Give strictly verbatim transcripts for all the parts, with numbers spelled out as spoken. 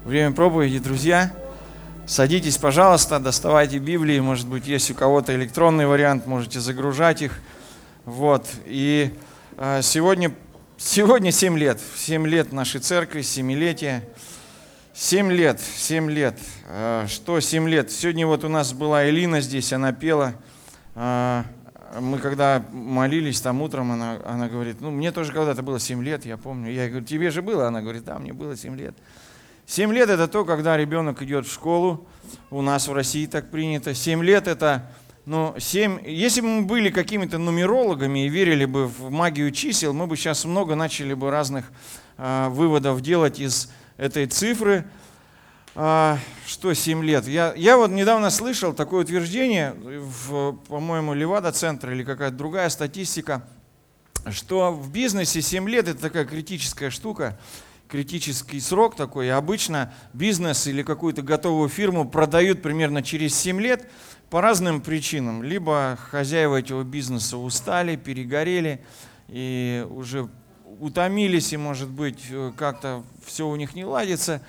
время проповеди, друзья. Садитесь, пожалуйста, доставайте Библии. Может быть, есть у кого-то электронный вариант, можете загружать их. Вот. И э, сегодня, сегодня семь лет. семь лет нашей церкви, семилетие. семь лет, семь лет. Э, что семь лет? Сегодня вот у нас была Элина здесь, она пела. Э, мы когда молились там утром, она, она говорит, ну, мне тоже когда-то было семь лет, я помню. Я говорю, тебе же было? Она говорит, да, мне было семь лет. семь лет – это то, когда ребенок идет в школу. У нас в России так принято. семь лет – это, ну, семь. Если бы мы были какими-то нумерологами и верили бы в магию чисел, мы бы сейчас много начали бы разных э, выводов делать из этой цифры. Э, что семь лет? Я, я вот недавно слышал такое утверждение, в, по-моему, Левада-центр или какая-то другая статистика, что в бизнесе семь лет – это такая критическая штука, критический срок такой, и обычно бизнес или какую-то готовую фирму продают примерно через семь лет по разным причинам. Либо хозяева этого бизнеса устали, перегорели и уже утомились, и, может быть, как-то все у них не ладится.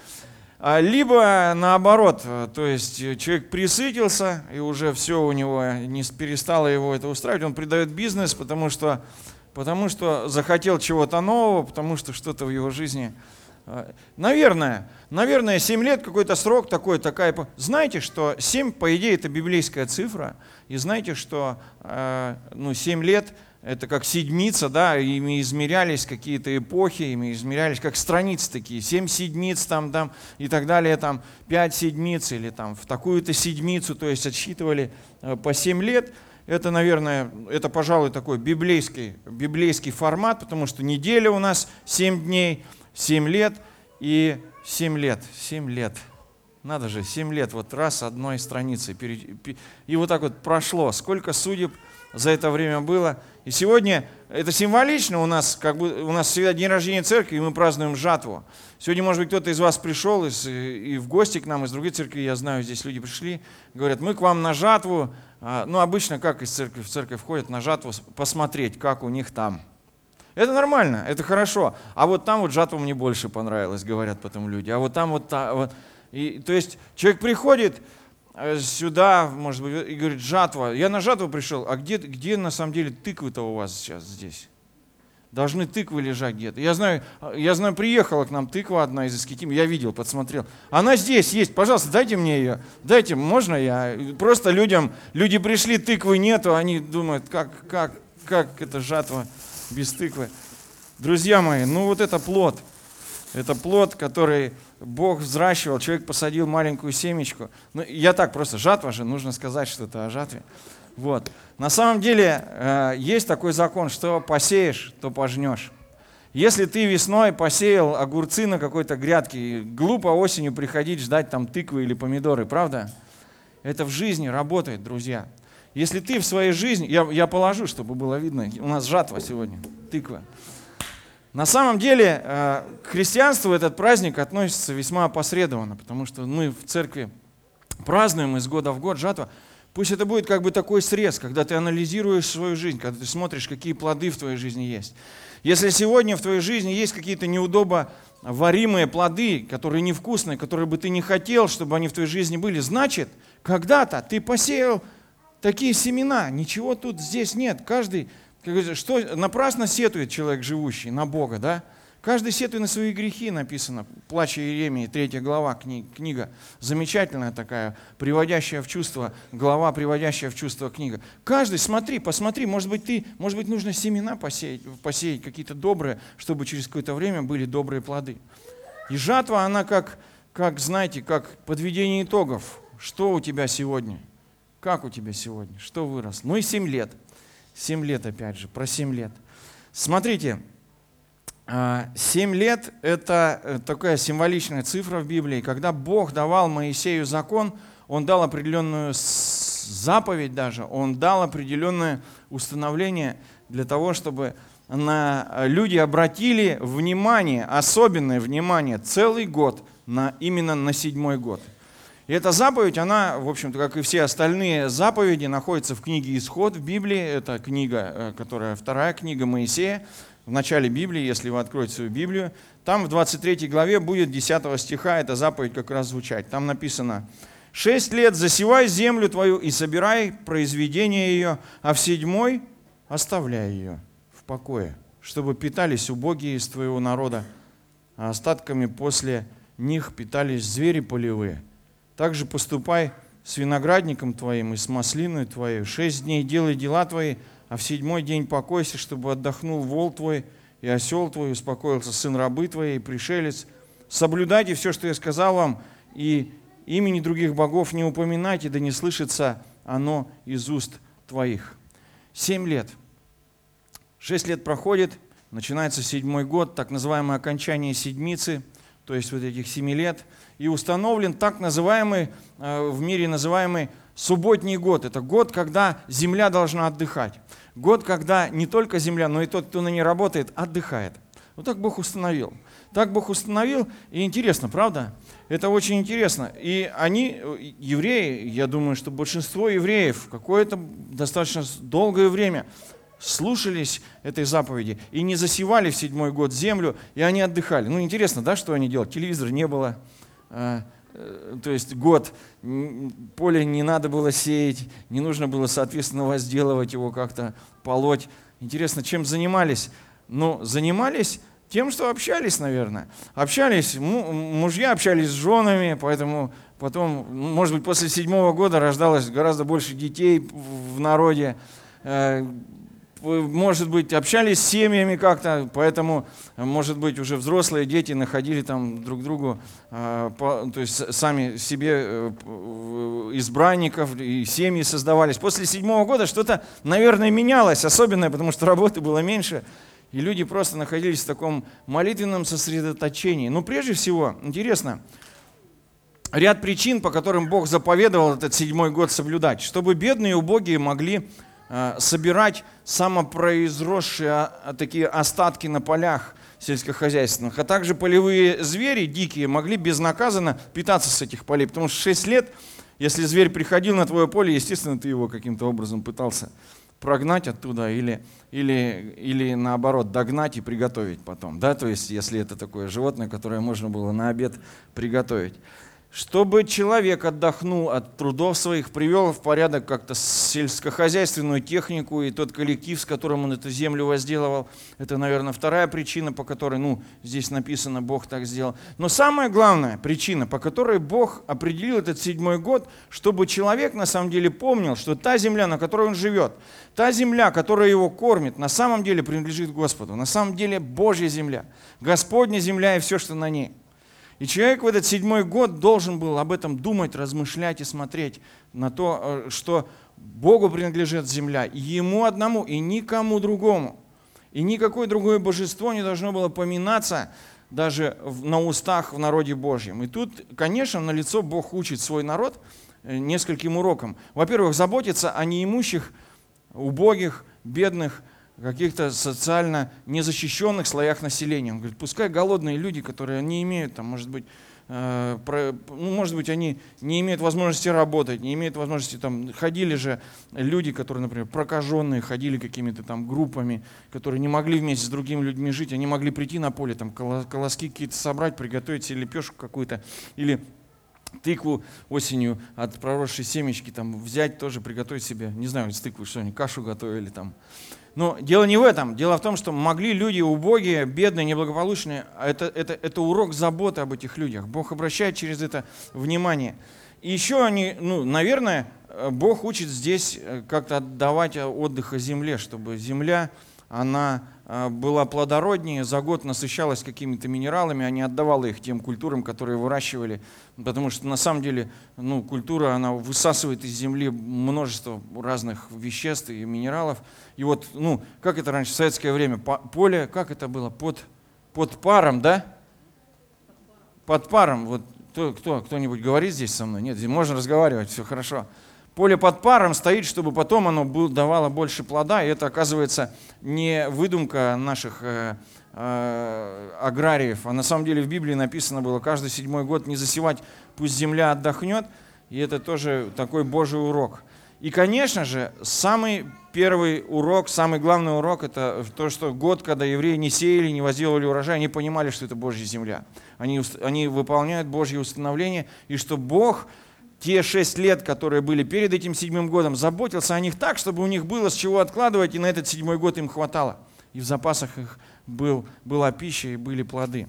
Либо наоборот, то есть человек пресытился, и уже все у него не перестало его это устраивать, он предает бизнес, потому что Потому что захотел чего-то нового, потому что что-то в его жизни. Наверное, наверное, семь лет какой-то срок такой, такая. Знаете, что семь, по идее, это библейская цифра. И знаете, что ну, семь лет это как седмица, да, ими измерялись какие-то эпохи, ими измерялись как страницы такие. Семь седмиц там, там и так далее, там пять седмиц или там в такую-то седмицу, то есть отсчитывали по семь лет. Это, наверное, это, пожалуй, такой библейский, библейский формат, потому что неделя у нас семь дней, семь лет и семь лет. семь лет. Надо же, семь лет, вот раз одной страницей. И вот так вот прошло. Сколько судеб за это время было. И сегодня это символично у нас, как бы у нас всегда день рождения церкви, и мы празднуем жатву. Сегодня, может быть, кто-то из вас пришел из, и в гости к нам, из другой церкви, я знаю, здесь люди пришли, говорят, мы к вам на жатву. Ну, обычно как из церкви в церковь входят на жатву посмотреть, как у них там. Это нормально, это хорошо. А вот там вот жатва мне больше понравилась, говорят потом люди. А вот там вот... Та, вот. И, то есть человек приходит сюда, может быть, и говорит, жатва. Я на жатву пришел, а где, где на самом деле тыквы-то у вас сейчас здесь? Должны тыквы лежать где-то. Я знаю, я знаю, приехала к нам тыква одна из Искитим, я видел, подсмотрел. Она здесь есть, пожалуйста, дайте мне ее. Дайте, можно я? Просто людям, люди пришли, тыквы нету, они думают, как, как, как это жатва без тыквы. Друзья мои, ну вот это плод. Это плод, который Бог взращивал, человек посадил маленькую семечку. Ну, я так просто, жатва же, нужно сказать что-то о жатве. Вот. На самом деле э, есть такой закон, что посеешь, то пожнешь. Если ты весной посеял огурцы на какой-то грядке, глупо осенью приходить ждать там тыквы или помидоры, правда? Это в жизни работает, друзья. Если ты в своей жизни, я, я положу, чтобы было видно, у нас жатва сегодня, тыква. На самом деле э, к христианству этот праздник относится весьма опосредованно, потому что мы в церкви празднуем из года в год жатва. Пусть это будет как бы такой срез, когда ты анализируешь свою жизнь, когда ты смотришь, какие плоды в твоей жизни есть. Если сегодня в твоей жизни есть какие-то неудобоваримые плоды, которые невкусные, которые бы ты не хотел, чтобы они в твоей жизни были, значит, когда-то ты посеял такие семена. Ничего тут здесь нет. Каждый, как говорится, что напрасно сетует человек, живущий на Бога, да? Каждый сетует на свои грехи, написано. Плач Иеремии, третья глава, кни, книга. Замечательная такая, приводящая в чувство, глава, приводящая в чувство книга. Каждый, смотри, посмотри, может быть, ты, может быть, нужно семена посеять, посеять какие-то добрые, чтобы через какое-то время были добрые плоды. И жатва, она как, как, знаете, как подведение итогов. Что у тебя сегодня? Как у тебя сегодня? Что выросло? Ну и семь лет. Семь лет, опять же, про семь лет. Смотрите. Семь лет – это такая символичная цифра в Библии. Когда Бог давал Моисею закон, Он дал определенную заповедь даже, Он дал определенное установление для того, чтобы на, люди обратили внимание, особенное внимание, целый год, на, именно на седьмой год. И эта заповедь, она, в общем-то, как и все остальные заповеди, находится в книге «Исход» в Библии. Это книга, которая вторая книга Моисея. в начале Библии, если вы откроете свою Библию, там в двадцать третьей главе будет десятого стиха эта заповедь как раз звучать. Там написано: «Шесть лет засевай землю твою и собирай произведение ее, а в седьмой оставляй ее в покое, чтобы питались убогие из твоего народа, а остатками после них питались звери полевые. Также поступай с виноградником твоим и с маслиной твоей. Шесть дней делай дела твои, а в седьмой день покойся, чтобы отдохнул вол твой и осел твой, успокоился сын рабы твоей и пришелец. Соблюдайте все, что я сказал вам, и имени других богов не упоминайте, да не слышится оно из уст твоих». Семь лет. Шесть лет проходит, начинается седьмой год, так называемое окончание седмицы, то есть вот этих семи лет, и установлен так называемый, в мире называемый субботний год. Это год, когда земля должна отдыхать. Год, когда не только земля, но и тот, кто на ней работает, отдыхает. Вот так Бог установил. Так Бог установил, и интересно, правда? Это очень интересно. И они, евреи, я думаю, что большинство евреев какое-то достаточно долгое время слушались этой заповеди и не засевали в седьмой год землю, и они отдыхали. Ну, интересно, да, что они делали? Телевизора не было, э, э, то есть год, поле не надо было сеять, не нужно было, соответственно, возделывать его как-то, полоть. Интересно, чем занимались? Ну, занимались тем, что общались, наверное. Общались, мужья общались с женами, поэтому потом, может быть, после седьмого года рождалось гораздо больше детей в народе. Может быть, общались с семьями как-то, поэтому, может быть, уже взрослые дети находили там друг другу, то есть сами себе избранников, и семьи создавались. После седьмого года что-то, наверное, менялось особенное, потому что работы было меньше, и люди просто находились в таком молитвенном сосредоточении. Но прежде всего, интересно, ряд причин, по которым Бог заповедовал этот седьмой год соблюдать, чтобы бедные и убогие могли собирать самопроизросшие такие остатки на полях сельскохозяйственных, а также полевые звери дикие могли безнаказанно питаться с этих полей, потому что шесть лет, если зверь приходил на твое поле, естественно, ты его каким-то образом пытался прогнать оттуда или, или, или наоборот догнать и приготовить потом, да, то есть если это такое животное, которое можно было на обед приготовить. Чтобы человек отдохнул от трудов своих, привел в порядок как-то сельскохозяйственную технику и тот коллектив, с которым он эту землю возделывал. Это, наверное, вторая причина, по которой, ну, здесь написано, Бог так сделал. Но самая главная причина, по которой Бог определил этот седьмой год, чтобы человек на самом деле помнил, что та земля, на которой он живет, та земля, которая его кормит, на самом деле принадлежит Господу. На самом деле Божья земля, Господня земля и все, что на ней. И человек в этот седьмой год должен был об этом думать, размышлять и смотреть на то, что Богу принадлежит земля, и Ему одному, и никому другому. И никакое другое божество не должно было поминаться даже на устах в народе Божьем. И тут, конечно, налицо Бог учит свой народ нескольким урокам. Во-первых, заботиться о неимущих, убогих, бедных, каких-то социально незащищенных слоях населения. Он говорит, пускай голодные люди, которые не имеют, там, может быть, э, про, ну, может быть, они не имеют возможности работать, не имеют возможности, там, ходили же люди, которые, например, прокаженные, ходили какими-то там группами, которые не могли вместе с другими людьми жить, они могли прийти на поле, там, колоски какие-то собрать, приготовить себе лепешку какую-то, или тыкву осенью от проросшей семечки там взять, тоже приготовить себе, не знаю, из тыквы что-нибудь, кашу готовили там. Но дело не в этом. Дело в том, что могли люди убогие, бедные, неблагополучные, а это, это, это урок заботы об этих людях. Бог обращает через это внимание. И еще они, ну, наверное, Бог учит здесь как-то отдавать отдых земле, чтобы земля, она была плодороднее, за год насыщалась какими-то минералами, а не отдавала их тем культурам, которые выращивали. Потому что на самом деле, ну, культура, она высасывает из земли множество разных веществ и минералов. И вот, ну, как это раньше, в советское время, поле, как это было, под, под паром, да? Под паром. Вот кто, кто, кто-нибудь говорит здесь со мной? Нет, здесь можно разговаривать, все хорошо. Поле под паром стоит, чтобы потом оно давало больше плода, и это, оказывается, не выдумка наших э, э, аграриев, а на самом деле в Библии написано было, каждый седьмой год не засевать, пусть земля отдохнет, и это тоже такой Божий урок. И, конечно же, самый первый урок, самый главный урок, это то, что год, когда евреи не сеяли, не возделывали урожай, они понимали, что это Божья земля. Они, они выполняют Божье установление, и что Бог те шесть лет, которые были перед этим седьмым годом, заботился о них так, чтобы у них было с чего откладывать, и на этот седьмой год им хватало. И в запасах их был, была пища и были плоды.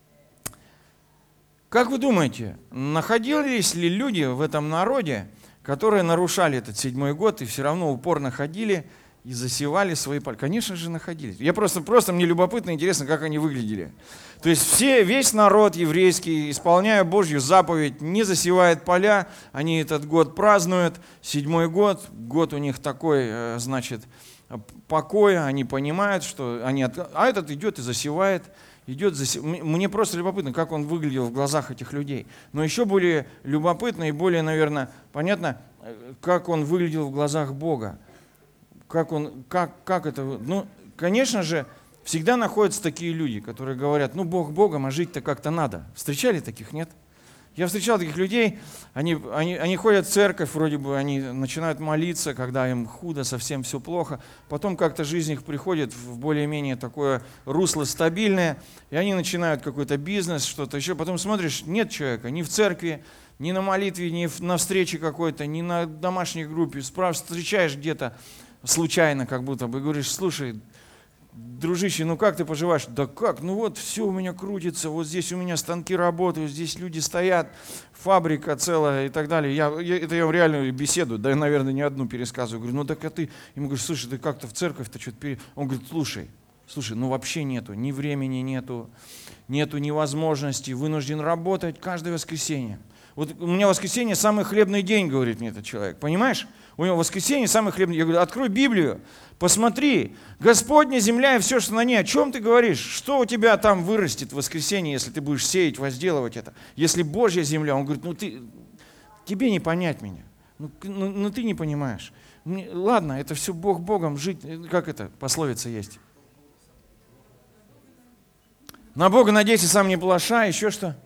Как вы думаете, находились ли люди в этом народе, которые нарушали этот седьмой год и все равно упорно ходили и засевали свои поля? Конечно же, находились. Я просто, просто мне любопытно, интересно, как они выглядели. То есть все, весь народ еврейский, исполняя Божью заповедь, не засевает поля, они этот год празднуют, седьмой год, год у них такой, значит, покоя, они понимают, что они... От... А этот идет и засевает. Идет засев... Мне просто любопытно, как он выглядел в глазах этих людей. Но еще более любопытно и более, наверное, понятно, как он выглядел в глазах Бога. Как, он, как, как это... Ну, конечно же, всегда находятся такие люди, которые говорят, ну, Бог Богом, а жить-то как-то надо. Встречали таких, нет? Я встречал таких людей, они, они, они ходят в церковь, вроде бы они начинают молиться, когда им худо, совсем все плохо. Потом как-то жизнь их приходит в более-менее такое русло стабильное, и они начинают какой-то бизнес, что-то еще. Потом смотришь, нет человека ни в церкви, ни на молитве, ни на встрече какой-то, ни на домашней группе. Справа встречаешь где-то случайно как будто бы, говоришь, слушай, дружище, ну как ты поживаешь? Да как, ну вот все у меня крутится, вот здесь у меня станки работают, здесь люди стоят, фабрика целая и так далее. Я, я, это я в реальную беседу, да, наверное, не одну пересказываю. Говорю, ну так а ты, ему говоришь, слушай, ты как-то в церковь-то что-то пере... Он говорит, слушай, слушай, ну вообще нету, ни времени нету, нету ни возможности, вынужден работать каждое воскресенье. Вот у меня воскресенье самый хлебный день, говорит мне этот человек, понимаешь? У него воскресенье самый хлебный. Я говорю, открой Библию, посмотри, Господня земля и все, что на ней. О чем ты говоришь? Что у тебя там вырастет в воскресенье, если ты будешь сеять, возделывать это? Если Божья земля, он говорит, ну ты, тебе не понять меня. Ну, ну, ну ты не понимаешь. Мне, ладно, это все Бог Богом жить. Как это пословица есть? На Бога надейся, сам не плашай. Еще что?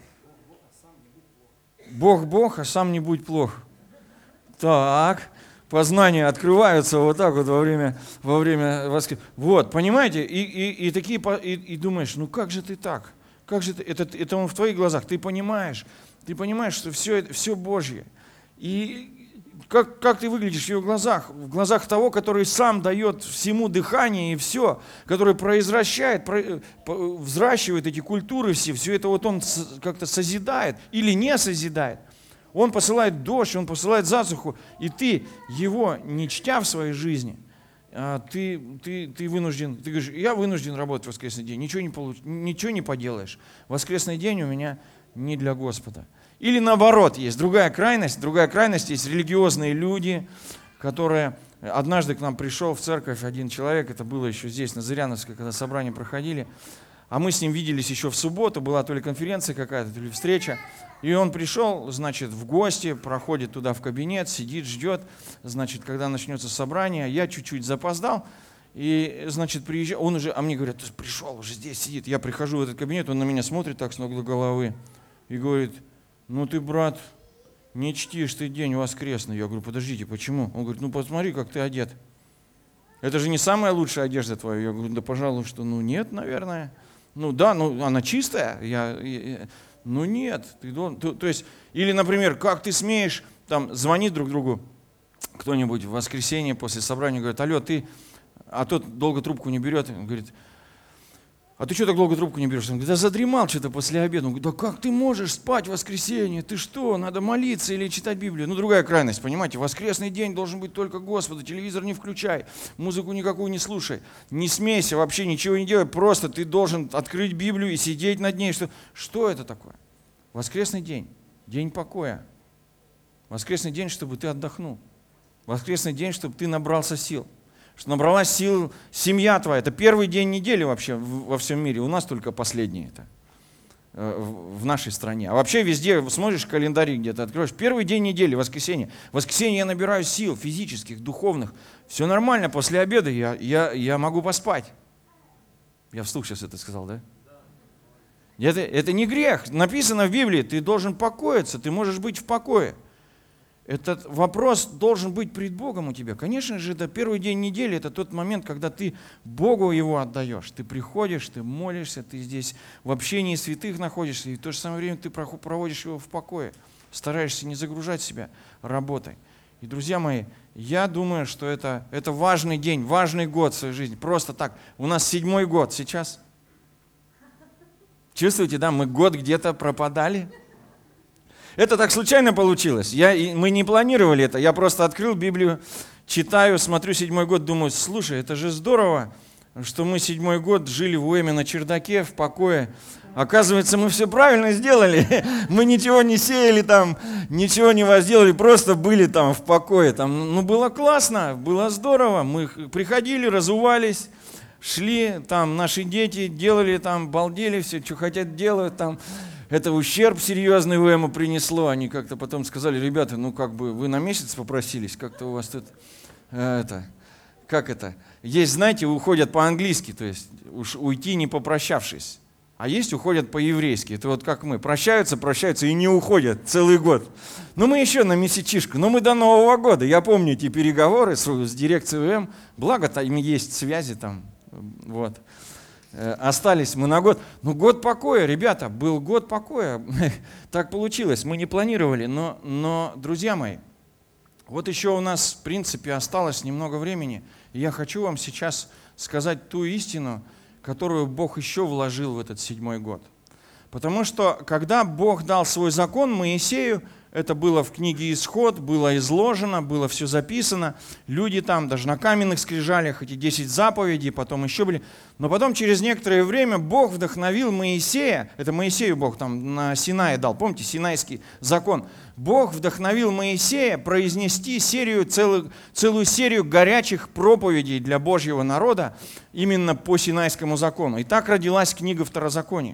Бог Бог, а сам не будь плох. Так, познания открываются вот так вот во время, во время воскресенья. Вот, понимаете, и, и, и такие, и, и думаешь, ну как же ты так? Как же ты, это, это он в твоих глазах, ты понимаешь, ты понимаешь, что все, все Божье. И как, как ты выглядишь в его глазах? В глазах того, который сам дает всему дыхание и все, который произвращает, про, взращивает эти культуры все, все это вот он как-то созидает или не созидает. Он посылает дождь, он посылает засуху, и ты его не чтя в своей жизни, ты, ты, ты вынужден, ты говоришь, я вынужден работать в воскресный день, ничего не, получ, ничего не поделаешь. Воскресный день у меня не для Господа. Или наоборот, есть другая крайность, другая крайность, есть религиозные люди, которые... Однажды к нам пришел в церковь один человек, это было еще здесь, на Зыряновской, когда собрания проходили, а мы с ним виделись еще в субботу, была то ли конференция какая-то, то ли встреча, и он пришел, значит, в гости, проходит туда в кабинет, сидит, ждет, значит, когда начнется собрание, я чуть-чуть запоздал, и, значит, приезжаю, он уже, а мне говорят, ты пришел, уже здесь сидит, я прихожу в этот кабинет, он на меня смотрит так с ног до головы и говорит, ну ты, брат, не чтишь ты день воскресный. Я говорю, подождите, почему? Он говорит, ну посмотри, как ты одет. Это же не самая лучшая одежда твоя. Я говорю, да пожалуй, что ну нет, наверное. Ну да, ну она чистая. Я, я, ну нет. Ты должен, то, то есть, или, например, как ты смеешь, там, звонить друг другу кто-нибудь в воскресенье после собрания, говорит, алло, ты, а тот долго трубку не берет, он говорит, а ты что так долго трубку не берешь? Он говорит, да задремал что-то после обеда. Он говорит, да как ты можешь спать в воскресенье? Ты что, надо молиться или читать Библию? Ну, другая крайность, понимаете, воскресный день должен быть только Господу, телевизор не включай, музыку никакую не слушай, не смейся, вообще ничего не делай, просто ты должен открыть Библию и сидеть над ней. Что, что это такое? Воскресный день, день покоя. Воскресный день, чтобы ты отдохнул. Воскресный день, чтобы ты набрался сил. Что набралась сил семья твоя. Это первый день недели вообще во всем мире. У нас только последний это в нашей стране. А вообще везде, смотришь календарь где-то, откроешь, первый день недели, воскресенье. В воскресенье я набираю сил физических, духовных. Все нормально, после обеда я, я, я могу поспать. Я вслух сейчас это сказал, да? Это, это не грех. Написано в Библии, ты должен покоиться, ты можешь быть в покое. Этот вопрос должен быть пред Богом у тебя. Конечно же, это первый день недели, это тот момент, когда ты Богу его отдаешь. Ты приходишь, ты молишься, ты здесь в общении святых находишься, и в то же самое время ты проводишь его в покое. Стараешься не загружать себя работой. И, друзья мои, я думаю, что это, это важный день, важный год в своей жизни. Просто так. У нас седьмой год сейчас. Чувствуете, да, мы год где-то пропадали. Это так случайно получилось. Я, мы не планировали это. Я просто открыл Библию, читаю, смотрю седьмой год, думаю, слушай, это же здорово, что мы седьмой год жили в Уэме на чердаке, в покое. Оказывается, мы все правильно сделали. Мы ничего не сеяли там, ничего не возделали, просто были там в покое. Там, ну, было классно, было здорово. Мы приходили, разувались, шли, там наши дети делали, там, балдели, все, что хотят делать, там. Это ущерб серьезный в ему принесло. Они как-то потом сказали, ребята, ну как бы вы на месяц попросились, как-то у вас тут, э, это, как это? Есть, знаете, уходят по-английски, то есть уж уйти не попрощавшись. А есть уходят по-еврейски. Это вот как мы. Прощаются, прощаются и не уходят целый год. Ну мы еще на месячишку, но мы до Нового года. Я помню эти переговоры с, с дирекцией УМ. Благо там есть связи там, вот. Остались мы на год. Ну, год покоя, ребята, был год покоя. Так получилось, мы не планировали. Но, но, друзья мои, вот еще у нас, в принципе, осталось немного времени. И я хочу вам сейчас сказать ту истину, которую Бог еще вложил в этот седьмой год. Потому что, когда Бог дал свой закон Моисею, это было в книге «Исход», было изложено, было все записано. Люди там даже на каменных скрижалях, эти десять заповедей, потом еще были. Но потом через некоторое время Бог вдохновил Моисея, это Моисею Бог там на Синае дал, помните, Синайский закон. Бог вдохновил Моисея произнести серию, целую, целую серию горячих проповедей для Божьего народа именно по Синайскому закону. И так родилась книга Второзакония.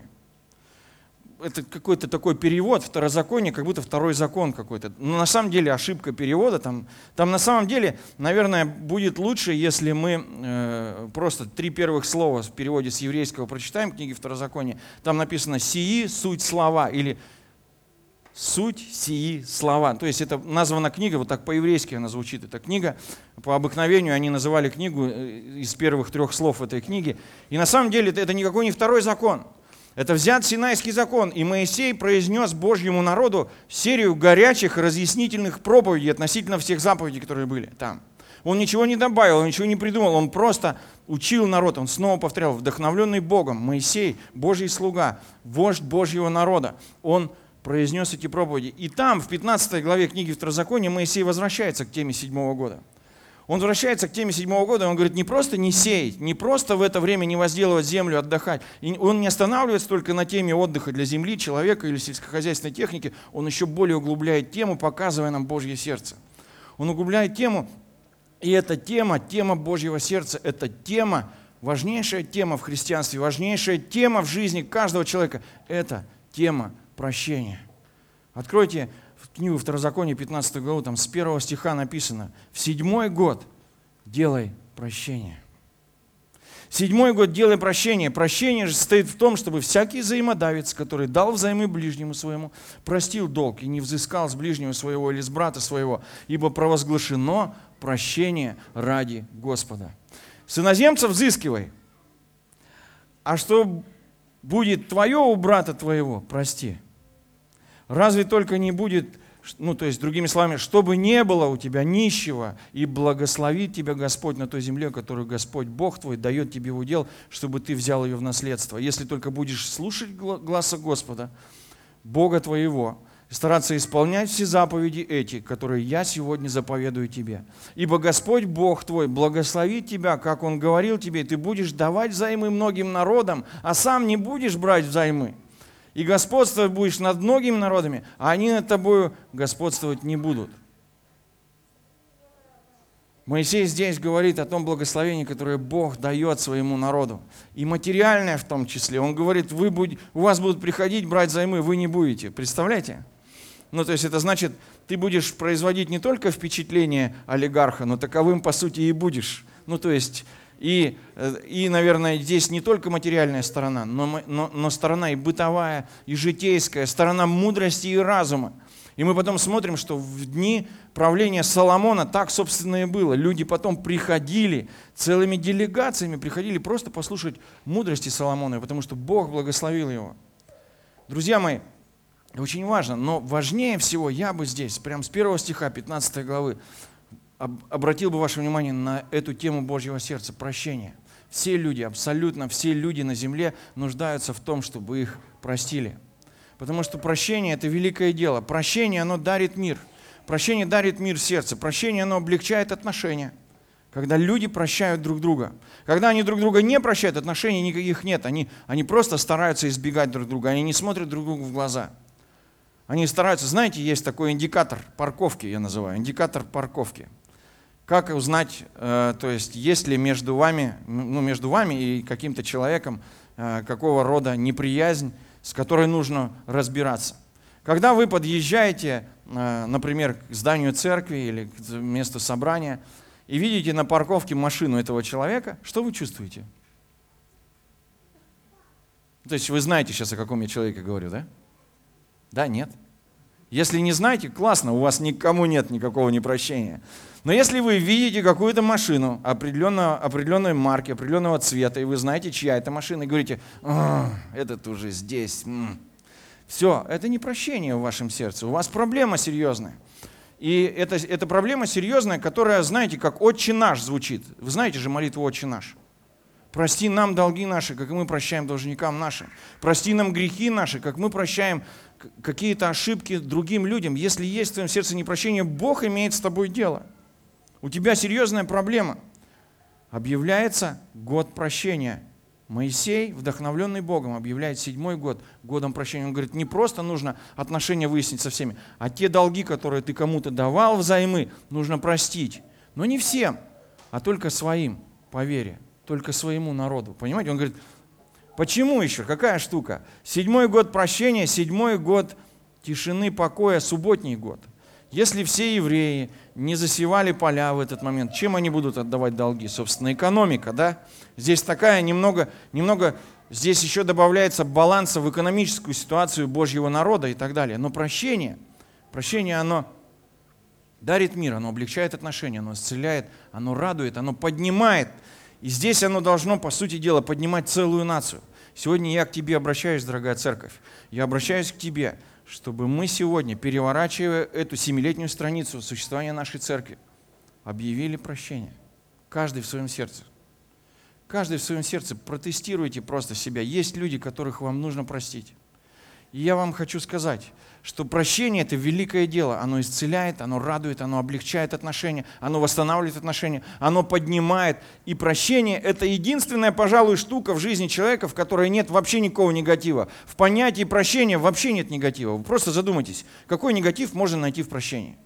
Это какой-то такой перевод, второзаконие, как будто второй закон какой-то. Но на самом деле ошибка перевода. Там, там на самом деле, наверное, будет лучше, если мы э, просто три первых слова в переводе с еврейского прочитаем книги второзакония. Там написано «сии суть слова» или «суть сии слова». То есть это названа книга, вот так по-еврейски она звучит. Эта книга, по обыкновению они называли книгу из первых трех слов этой книги. И на самом деле это, это никакой не второй закон. Это взят Синайский закон, и Моисей произнес Божьему народу серию горячих разъяснительных проповедей относительно всех заповедей, которые были там. Он ничего не добавил, он ничего не придумал, он просто учил народ, он снова повторял, вдохновленный Богом, Моисей, Божий слуга, вождь Божьего народа, он произнес эти проповеди. И там, в пятнадцатой главе книги Второзакония, Моисей возвращается к теме седьмого года. Он возвращается к теме седьмого года, и он говорит, не просто не сеять, не просто в это время не возделывать землю, отдыхать. И он не останавливается только на теме отдыха для земли, человека или сельскохозяйственной техники, он еще более углубляет тему, показывая нам Божье сердце. Он углубляет тему, и эта тема, тема Божьего сердца, это тема, важнейшая тема в христианстве, важнейшая тема в жизни каждого человека, это тема прощения. Откройте книгу Второзакония, пятнадцатую главу, там с первого стиха написано: «В седьмой год делай прощение». Седьмой год делай прощение. Прощение же состоит в том, чтобы всякий взаимодавец, который дал взаймы ближнему своему, простил долг и не взыскал с ближнего своего или с брата своего, ибо провозглашено прощение ради Господа. С иноземцев взыскивай, а что будет твое у брата твоего, прости. Разве только не будет, ну то есть другими словами, чтобы не было у тебя нищего, и благословит тебя Господь на той земле, которую Господь Бог твой дает тебе в удел, чтобы ты взял ее в наследство. Если только будешь слушать гласа Господа, Бога твоего, стараться исполнять все заповеди эти, которые я сегодня заповедую тебе. Ибо Господь Бог твой благословит тебя, как Он говорил тебе, ты будешь давать взаймы многим народам, а сам не будешь брать взаймы. И господствовать будешь над многими народами, а они над тобою господствовать не будут. Моисей здесь говорит о том благословении, которое Бог дает своему народу. И материальное в том числе. Он говорит, вы будь, у вас будут приходить брать взаймы, вы не будете. Представляете? Ну, то есть это значит, ты будешь производить не только впечатление олигарха, но таковым, по сути, и будешь. Ну, то есть... И, и, наверное, здесь не только материальная сторона, но, но, но сторона и бытовая, и житейская, сторона мудрости и разума. И мы потом смотрим, что в дни правления Соломона так, собственно, и было. Люди потом приходили, целыми делегациями приходили просто послушать мудрости Соломона, потому что Бог благословил его. Друзья мои, очень важно, но важнее всего я бы здесь, прямо с первого стиха пятнадцатой главы, обратил бы ваше внимание на эту тему Божьего сердца, прощения. Все люди, абсолютно все люди на земле нуждаются в том, чтобы их простили. Потому что прощение – это великое дело. Прощение, оно дарит мир. Прощение дарит мир в сердце. Прощение, оно облегчает отношения. Когда люди прощают друг друга. Когда они друг друга не прощают, отношений никаких нет. Они, они просто стараются избегать друг друга. Они не смотрят друг другу в глаза. Они стараются, знаете, есть такой индикатор парковки, я называю, индикатор парковки. Как узнать, э, то есть, есть ли между вами, ну, между вами и каким-то человеком э, какого рода неприязнь, с которой нужно разбираться. Когда вы подъезжаете, э, например, к зданию церкви или к месту собрания и видите на парковке машину этого человека, что вы чувствуете? То есть вы знаете сейчас, о каком я человеке говорю, да? Да, нет? Если не знаете, классно, у вас никому нет никакого непрощения. Но если вы видите какую-то машину определенного, определенной марки, определенного цвета, и вы знаете, чья это машина, и говорите, этот уже здесь. М-м". Все, это не прощение в вашем сердце, у вас проблема серьезная. И это, это проблема серьезная, которая, знаете, как «Отче наш» звучит. Вы знаете же молитву «Отче наш». Прости нам долги наши, как и мы прощаем должникам нашим. Прости нам грехи наши, как мы прощаем какие-то ошибки другим людям. Если есть в твоем сердце непрощение, Бог имеет с тобой дело. У тебя серьезная проблема. Объявляется год прощения. Моисей, вдохновленный Богом, объявляет седьмой год годом прощения. Он говорит, не просто нужно отношения выяснить со всеми, а те долги, которые ты кому-то давал взаймы, нужно простить. Но не всем, а только своим, по вере, только своему народу. Понимаете? Он говорит, почему еще? Какая штука? Седьмой год прощения, седьмой год тишины, покоя, субботний год. Если все евреи не засевали поля в этот момент, чем они будут отдавать долги? Собственно, экономика, да? Здесь такая немного, немного, здесь еще добавляется баланса в экономическую ситуацию Божьего народа и так далее. Но прощение, прощение, оно дарит мир, оно облегчает отношения, оно исцеляет, оно радует, оно поднимает. И здесь оно должно, по сути дела, поднимать целую нацию. Сегодня я к тебе обращаюсь, дорогая церковь. Я обращаюсь к тебе, чтобы мы сегодня, переворачивая эту семилетнюю страницу существования нашей церкви, объявили прощение. Каждый в своем сердце. Каждый в своем сердце. Протестируйте просто себя. Есть люди, которых вам нужно простить. И я вам хочу сказать, что прощение – это великое дело. Оно исцеляет, оно радует, оно облегчает отношения, оно восстанавливает отношения, оно поднимает. И прощение – это единственная, пожалуй, штука в жизни человека, в которой нет вообще никакого негатива. В понятии прощения вообще нет негатива. Вы просто задумайтесь, какой негатив можно найти в прощении?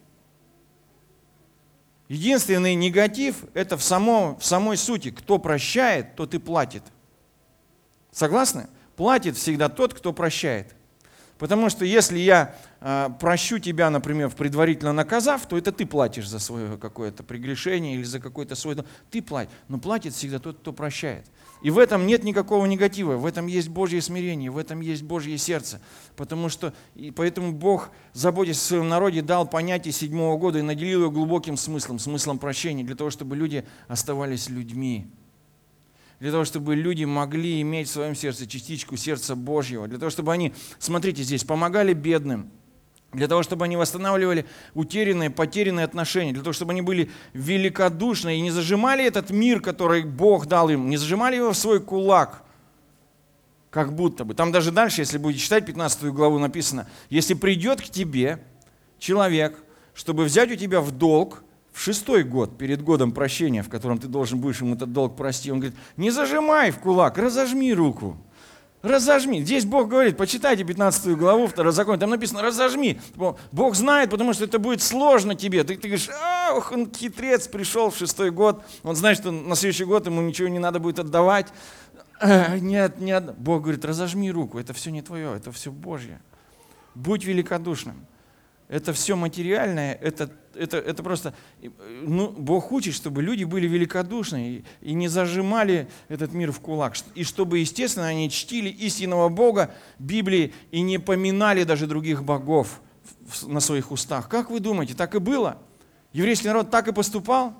Единственный негатив – это в, само, в самой сути. Кто прощает, тот и платит. Согласны? Платит всегда тот, кто прощает. Потому что если я э, прощу тебя, например, в предварительно наказав, то это ты платишь за свое какое-то прегрешение или за какой-то свой... Ты платишь, но платит всегда тот, кто прощает. И в этом нет никакого негатива, в этом есть Божье смирение, в этом есть Божье сердце. Потому что, и поэтому Бог, заботясь о своем народе, дал понятие седьмого года и наделил его глубоким смыслом, смыслом прощения, для того, чтобы люди оставались людьми. Для того, чтобы люди могли иметь в своем сердце частичку сердца Божьего. Для того, чтобы они, смотрите здесь, помогали бедным. Для того, чтобы они восстанавливали утерянные, потерянные отношения. Для того, чтобы они были великодушны и не зажимали этот мир, который Бог дал им, не зажимали его в свой кулак. Как будто бы. Там даже дальше, если будете читать пятнадцатую главу, написано, если придет к тебе человек, чтобы взять у тебя в долг, в шестой год, перед годом прощения, в котором ты должен будешь ему этот долг простить, он говорит, не зажимай в кулак, разожми руку. Разожми. Здесь Бог говорит, почитайте пятнадцатую главу Второзакония, там написано разожми. Бог знает, потому что это будет сложно тебе. Ты, ты говоришь, ах, он хитрец, пришел в шестой год, он знает, что на следующий год ему ничего не надо будет отдавать. Нет, нет. Бог говорит, разожми руку, это все не твое, это все Божье. Будь великодушным. Это все материальное, это, это, это просто... Ну, Бог учит, чтобы люди были великодушны и, и не зажимали этот мир в кулак. И чтобы, естественно, они чтили истинного Бога Библии и не поминали даже других богов на своих устах. Как вы думаете, так и было? Еврейский народ так и поступал?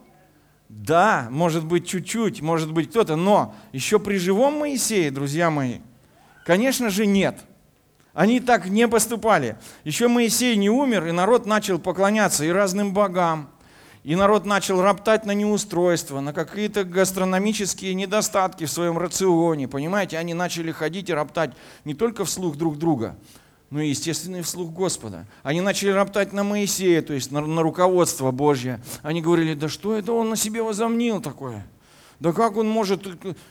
Да, может быть, чуть-чуть, может быть, кто-то, но еще при живом Моисее, друзья мои, конечно же, нет. Они так не поступали. Еще Моисей не умер, и народ начал поклоняться и разным богам, и народ начал роптать на неустройство, на какие-то гастрономические недостатки в своем рационе. Понимаете, они начали ходить и роптать не только вслух друг друга, но и, естественно, и вслух Господа. Они начали роптать на Моисея, то есть на, на руководство Божье. Они говорили, да что это он на себе возомнил такое? Да как он может...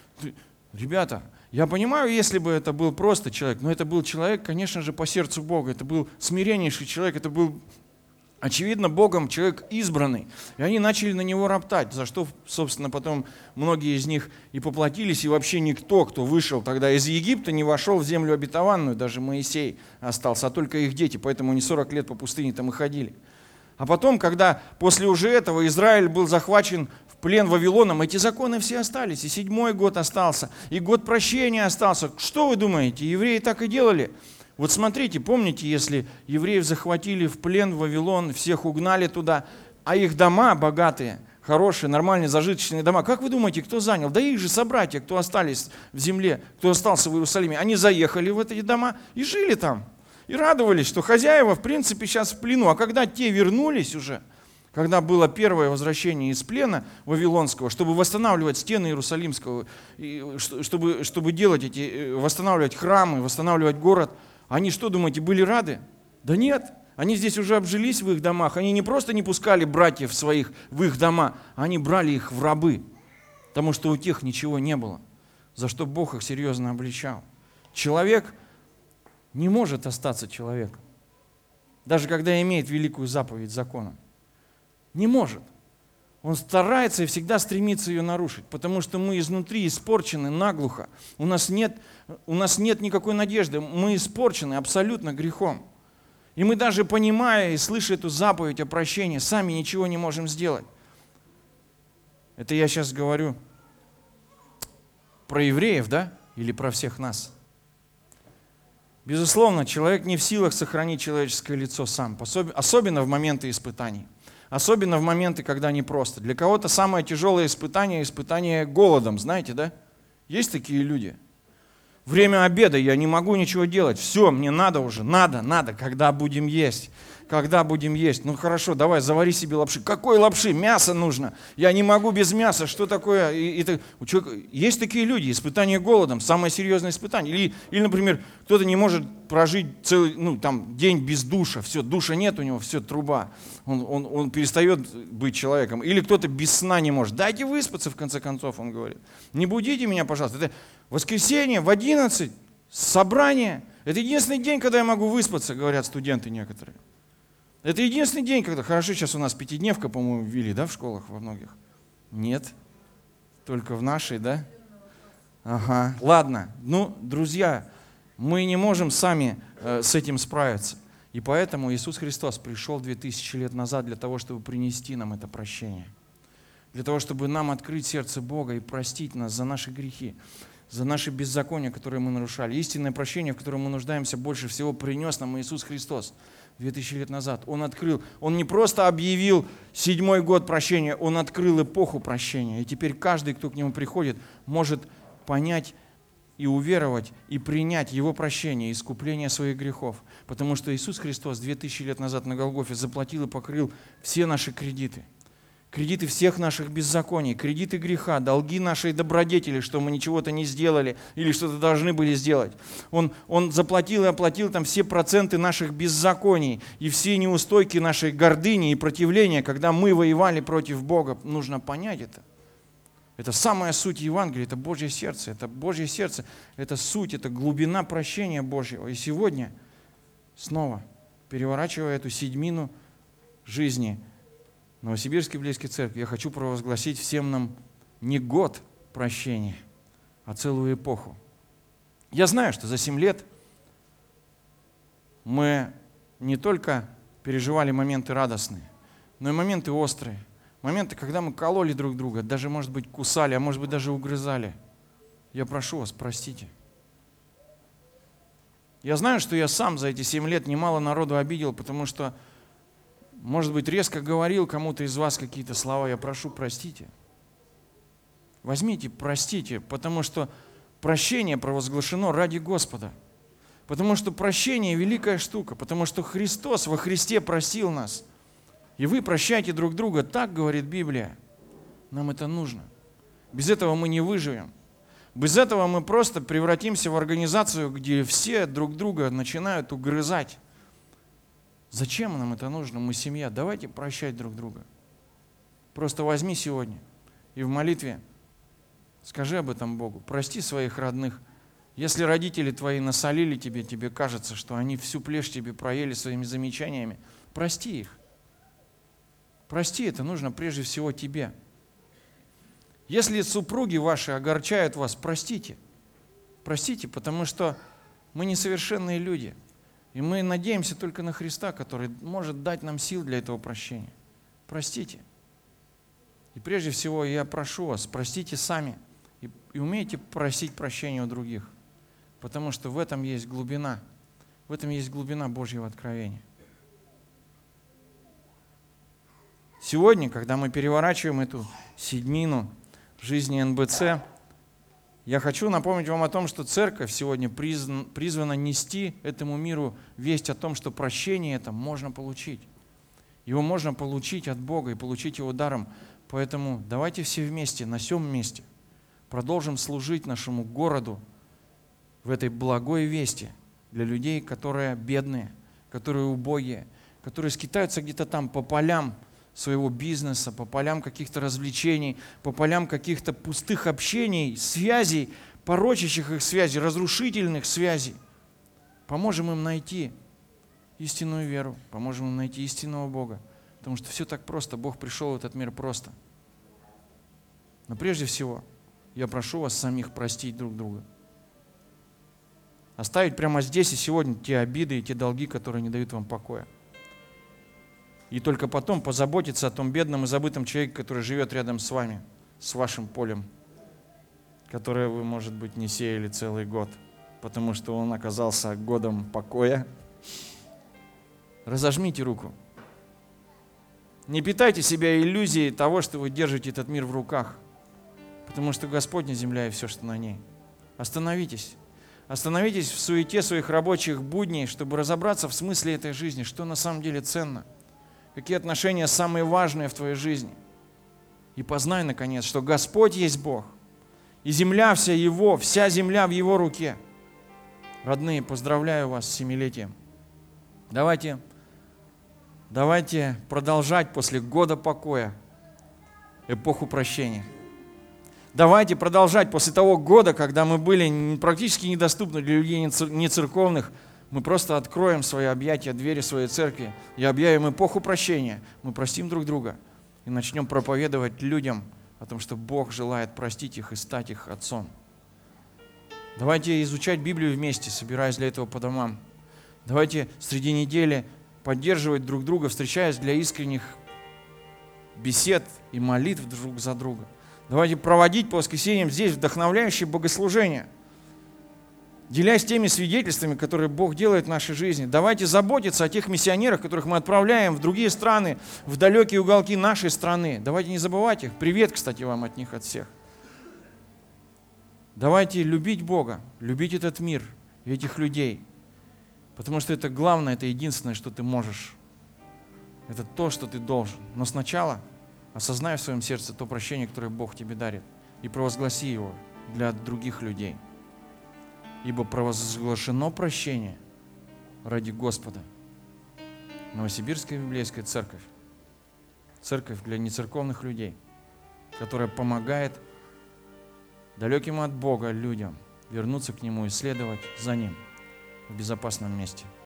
Ребята, я понимаю, если бы это был просто человек, но это был человек, конечно же, по сердцу Бога. Это был смиреннейший человек, это был, очевидно, Богом человек избранный. И они начали на него роптать, за что, собственно, потом многие из них и поплатились, и вообще никто, кто вышел тогда из Египта, не вошел в землю обетованную, даже Моисей остался, а только их дети, поэтому они сорок лет по пустыне там и ходили. А потом, когда после уже этого Израиль был захвачен в плен Вавилоном, эти законы все остались, и седьмой год остался, и год прощения остался. Что вы думаете, евреи так и делали? Вот смотрите, помните, если евреев захватили в плен в Вавилон, всех угнали туда, а их дома богатые, хорошие, нормальные, зажиточные дома, как вы думаете, кто занял? Да их же собратья, кто остались в земле, кто остался в Иерусалиме, они заехали в эти дома и жили там. И радовались, что хозяева, в принципе, сейчас в плену. А когда те вернулись уже, когда было первое возвращение из плена вавилонского, чтобы восстанавливать стены Иерусалимского, чтобы, чтобы делать эти, восстанавливать храмы, восстанавливать город, они что, думаете, были рады? Да нет, они здесь уже обжились в их домах. Они не просто не пускали братьев своих в их дома, они брали их в рабы, потому что у тех ничего не было, за что Бог их серьезно обличал. Человек не может остаться человеком, даже когда имеет великую заповедь закона. Не может. Он старается и всегда стремится ее нарушить, потому что мы изнутри испорчены наглухо. У нас нет, у нас нет никакой надежды. Мы испорчены абсолютно грехом. И мы даже понимая и слыша эту заповедь о прощении, сами ничего не можем сделать. Это я сейчас говорю про евреев, да? Или про всех нас? Безусловно, человек не в силах сохранить человеческое лицо сам, особенно в моменты испытаний. Особенно в моменты, когда непросто. Для кого-то самое тяжелое испытание – испытание голодом, знаете, да? Есть такие люди. Время обеда, я не могу ничего делать. Все, мне надо уже, надо, надо. Когда будем есть? Когда будем есть? Ну хорошо, давай, завари себе лапши. Какой лапши? Мясо нужно. Я не могу без мяса. Что такое? И, и, у человека, есть такие люди, испытание голодом, самое серьезное испытание. Или, или например, кто-то не может прожить целый, ну, там, день без душа. Все, душа нет у него, все, труба. Он, он, он перестает быть человеком. Или кто-то без сна не может. Дайте выспаться, в конце концов, он говорит. Не будите меня, пожалуйста. Это воскресенье в одиннадцать, собрание. Это единственный день, когда я могу выспаться, говорят студенты некоторые. Это единственный день, когда... Хорошо, сейчас у нас пятидневка, по-моему, ввели, да, в школах во многих? Нет. Только в нашей, да? Ага. Ладно. Ну, друзья, мы не можем сами э, с этим справиться. И поэтому Иисус Христос пришел две тысячи лет назад для того, чтобы принести нам это прощение. Для того, чтобы нам открыть сердце Бога и простить нас за наши грехи, за наши беззакония, которые мы нарушали. Истинное прощение, в котором мы нуждаемся больше всего, принес нам Иисус Христос две тысячи лет назад. Он открыл, Он не просто объявил седьмой год прощения, Он открыл эпоху прощения. И теперь каждый, кто к Нему приходит, может понять и уверовать, и принять Его прощение, искупление своих грехов. Потому что Иисус Христос две тысячи лет назад на Голгофе заплатил и покрыл все наши кредиты. Кредиты всех наших беззаконий, кредиты греха, долги нашей добродетели, что мы ничего-то не сделали или что-то должны были сделать. Он, он заплатил и оплатил там все проценты наших беззаконий и все неустойки нашей гордыни и противления, когда мы воевали против Бога. Нужно понять это. Это самая суть Евангелия, это Божье сердце. Это Божье сердце, это суть, это глубина прощения Божьего. И сегодня, снова, переворачивая эту седьмину жизни, Новосибирской Библейской Церкви, я хочу провозгласить всем нам не год прощения, а целую эпоху. Я знаю, что за семь лет мы не только переживали моменты радостные, но и моменты острые, моменты, когда мы кололи друг друга, даже, может быть, кусали, а может быть, даже угрызали. Я прошу вас, простите. Я знаю, что я сам за эти семь лет немало народу обидел, потому что, может быть, резко говорил кому-то из вас какие-то слова. Я прошу, простите. Возьмите, простите, потому что прощение провозглашено ради Господа. Потому что прощение – великая штука, потому что Христос во Христе простил нас. И вы прощайте друг друга, так говорит Библия. Нам это нужно. Без этого мы не выживем. Без этого мы просто превратимся в организацию, где все друг друга начинают угрызать. Зачем нам это нужно? Мы семья. Давайте прощать друг друга. Просто возьми сегодня и в молитве скажи об этом Богу. Прости своих родных. Если родители твои насолили тебе, тебе кажется, что они всю плешь тебе проели своими замечаниями, прости их. Прости, это нужно прежде всего тебе. Если супруги ваши огорчают вас, простите. Простите, потому что мы несовершенные люди. И мы надеемся только на Христа, который может дать нам сил для этого прощения. Простите. И прежде всего я прошу вас, простите сами. И, и умейте просить прощения у других. Потому что в этом есть глубина. В этом есть глубина Божьего откровения. Сегодня, когда мы переворачиваем эту седьмину жизни эн бэ цэ, я хочу напомнить вам о том, что церковь сегодня призвана, призвана нести этому миру весть о том, что прощение это можно получить. Его можно получить от Бога и получить его даром. Поэтому давайте все вместе, на сём месте, продолжим служить нашему городу в этой благой вести для людей, которые бедные, которые убогие, которые скитаются где-то там по полям своего бизнеса, по полям каких-то развлечений, по полям каких-то пустых общений, связей, порочащих их связей, разрушительных связей. Поможем им найти истинную веру, поможем им найти истинного Бога, потому что все так просто, Бог пришел в этот мир просто. Но прежде всего, я прошу вас самих простить друг друга. Оставить прямо здесь и сегодня те обиды и те долги, которые не дают вам покоя. И только потом позаботиться о том бедном и забытом человеке, который живет рядом с вами, с вашим полем, которое вы, может быть, не сеяли целый год, потому что он оказался годом покоя. Разожмите руку. Не питайте себя иллюзией того, что вы держите этот мир в руках, потому что Господня земля и все, что на ней. Остановитесь. Остановитесь в суете своих рабочих будней, чтобы разобраться в смысле этой жизни, что на самом деле ценно. Какие отношения самые важные в твоей жизни. И познай, наконец, что Господь есть Бог. И земля вся Его, вся земля в Его руке. Родные, поздравляю вас с семилетием. Давайте, давайте продолжать после года покоя эпоху прощения. Давайте продолжать после того года, когда мы были практически недоступны для людей нецерковных. Мы просто откроем свои объятия, двери своей церкви и объявим эпоху прощения. Мы простим друг друга и начнем проповедовать людям о том, что Бог желает простить их и стать их отцом. Давайте изучать Библию вместе, собираясь для этого по домам. Давайте среди недели поддерживать друг друга, встречаясь для искренних бесед и молитв друг за друга. Давайте проводить по воскресеньям здесь вдохновляющие богослужения, делясь теми свидетельствами, которые Бог делает в нашей жизни. Давайте заботиться о тех миссионерах, которых мы отправляем в другие страны, в далекие уголки нашей страны. Давайте не забывать их. Привет, кстати, вам от них, от всех. Давайте любить Бога, любить этот мир и этих людей. Потому что это главное, это единственное, что ты можешь. Это то, что ты должен. Но сначала осознай в своем сердце то прощение, которое Бог тебе дарит, и провозгласи его для других людей. Ибо провозглашено прощение ради Господа. Новосибирская библейская церковь. Церковь для нецерковных людей, которая помогает далеким от Бога людям вернуться к Нему и следовать за Ним в безопасном месте.